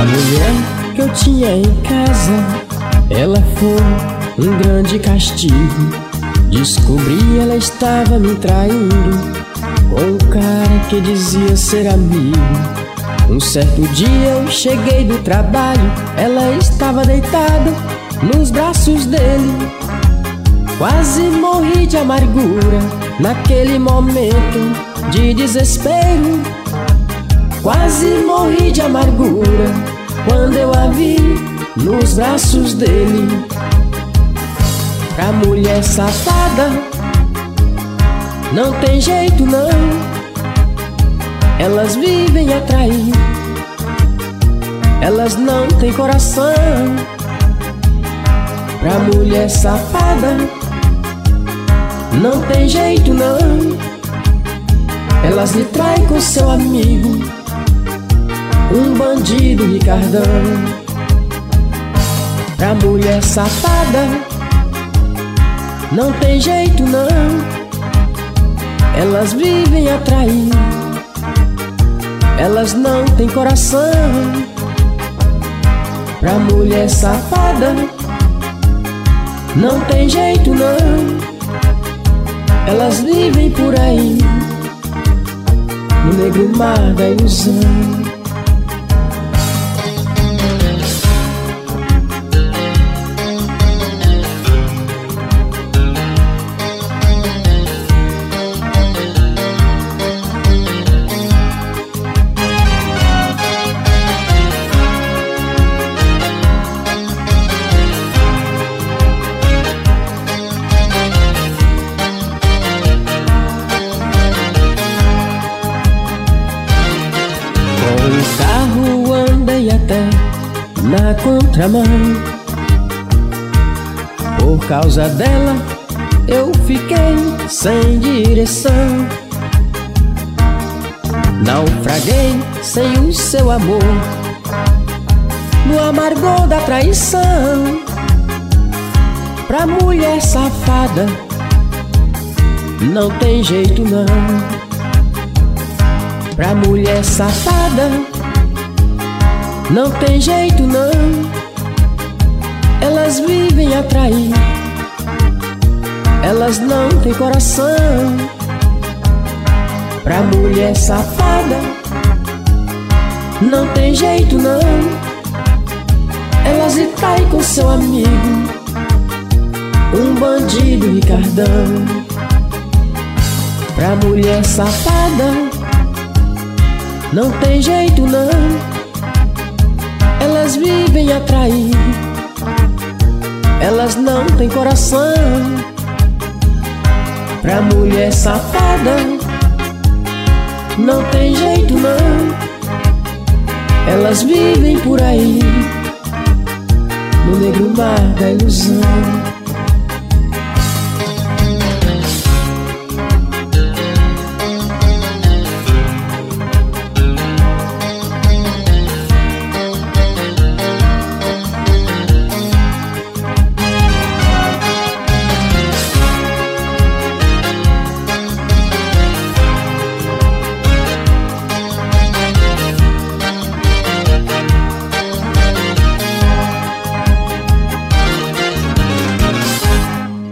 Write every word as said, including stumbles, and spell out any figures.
A mulher que eu tinha em casa, ela foi um grande castigo. Descobri, ela estava me traindo com um cara que dizia ser amigo. Um certo dia eu cheguei do trabalho, ela estava deitada nos braços dele. Quase morri de amargura naquele momento de desespero. Quase morri de amargura quando eu a vi nos braços dele. Pra mulher safada não tem jeito não, elas vivem a trair, elas não têm coração. Pra mulher safada não tem jeito não, elas lhe traem com seu amigo, um bandido Ricardão. Pra mulher safada não tem jeito não, elas vivem a trair, elas não têm coração. Pra mulher safada não tem jeito não, elas vivem por aí no negro mar da ilusão. O carro andei até na contramão, por causa dela eu fiquei sem direção. Naufraguei sem o seu amor, no amargor da traição. Pra mulher safada não tem jeito não, pra mulher safada não tem jeito não, elas vivem a trair, elas não têm coração. Pra mulher safada não tem jeito não, elas lhe traem com seu amigo, um bandido Ricardão. Pra mulher safada não tem jeito não, elas vivem a trair, elas não têm coração. Pra mulher safada não tem jeito não, elas vivem por aí no negro mar da ilusão.